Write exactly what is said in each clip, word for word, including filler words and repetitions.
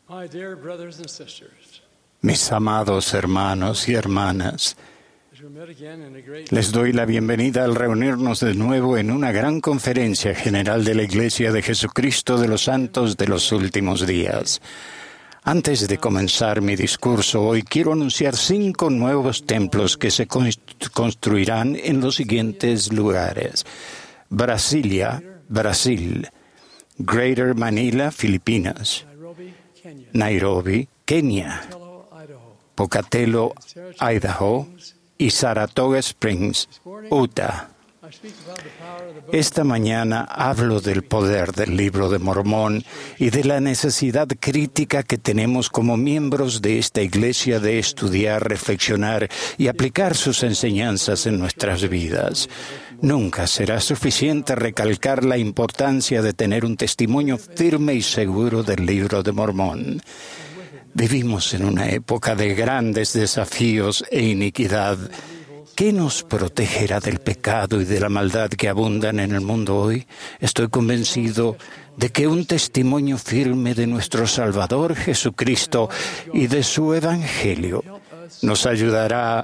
My dear brothers and sisters, Mis amados hermanos y hermanas, as we met again in a great les doy la bienvenida al reunirnos de nuevo en una gran conferencia general de la Iglesia de Jesucristo de los Santos de los Últimos Días. Antes de comenzar mi discurso hoy, quiero anunciar cinco nuevos templos que se construirán en los siguientes lugares: Brasilia, Brasil; Greater Manila, Filipinas; Nairobi, Kenya, Nairobi, Kenia; Pocatello, Idaho, Pocatello, Idaho; y Saratoga Springs, Utah. I speak about the power of the book. Esta mañana hablo del poder del Libro de Mormón y de la necesidad crítica que tenemos como miembros de esta Iglesia de estudiar, reflexionar y aplicar sus enseñanzas en nuestras vidas. Nunca será suficiente recalcar la importancia de tener un testimonio firme y seguro del Libro de Mormón. Vivimos en una época de grandes desafíos e iniquidad. ¿Qué nos protegerá del pecado y de la maldad que abundan en el mundo hoy? Estoy convencido de que un testimonio firme de nuestro Salvador Jesucristo y de su Evangelio nos ayudará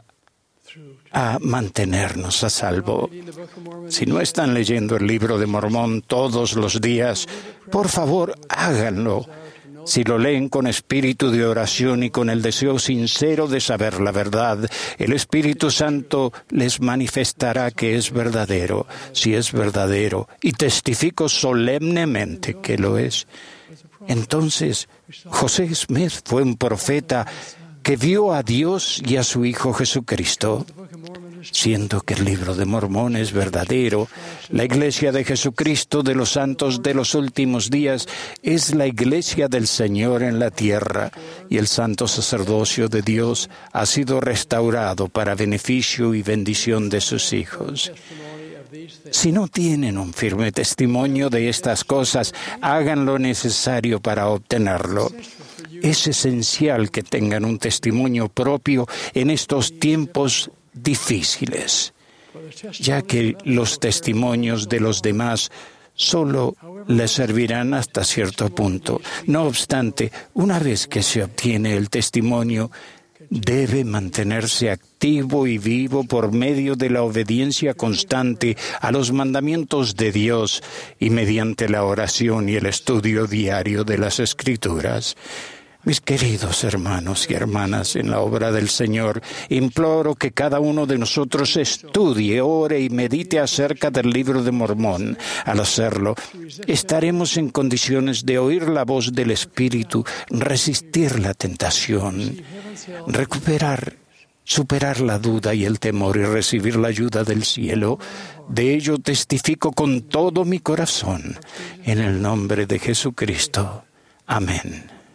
a mantenernos a salvo. Si no están leyendo el Libro de Mormón todos los días, por favor, háganlo. Si lo leen con espíritu de oración y con el deseo sincero de saber la verdad, el Espíritu Santo les manifestará que es verdadero, si es verdadero, y testifico solemnemente que lo es. Entonces, José Smith fue un profeta que vio a Dios y a su Hijo Jesucristo. Siendo que el Libro de Mormón es verdadero, la Iglesia de Jesucristo de los Santos de los Últimos Días es la Iglesia del Señor en la tierra, y el santo sacerdocio de Dios ha sido restaurado para beneficio y bendición de sus hijos. Si no tienen un firme testimonio de estas cosas, hagan lo necesario para obtenerlo. Es esencial que tengan un testimonio propio en estos tiempos difíciles, ya que los testimonios de los demás solo les servirán hasta cierto punto. No obstante, una vez que se obtiene el testimonio, debe mantenerse activo y vivo por medio de la obediencia constante a los mandamientos de Dios y mediante la oración y el estudio diario de las Escrituras. Mis queridos hermanos y hermanas en la obra del Señor, imploro que cada uno de nosotros estudie, ore y medite acerca del Libro de Mormón. Al hacerlo, estaremos en condiciones de oír la voz del Espíritu, resistir la tentación, recuperar, superar la duda y el temor y recibir la ayuda del cielo. De ello testifico con todo mi corazón, en el nombre de Jesucristo. Amén.